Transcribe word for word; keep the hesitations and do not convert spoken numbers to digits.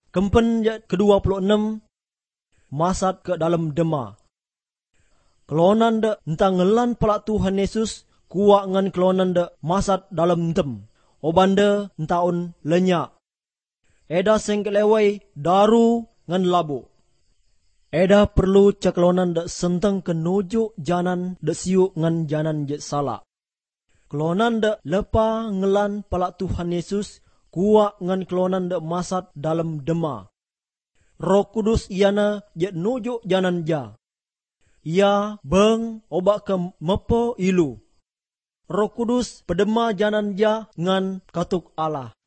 Kempen kedua puluh enam, masat ke dalam dema. Kelonan de entang ngelan pelak Tuhan Yesus, kuak ngan kelonan de masat dalam tem. Obanda entaun lenyak. Eda sengkelewai daru ngan labu. Eda perlu ceklonan de senteng kenuju janan de siu ngan janan je salah. Kelonan de lepa ngelan pelak Tuhan Yesus, kuak ngan kelonan de masat dalam dema. Roh Kudus iana je nuju janan ja. Ia beng obak ke mepo ilu. Roh Kudus pedema janan ja ngan katuk Allah.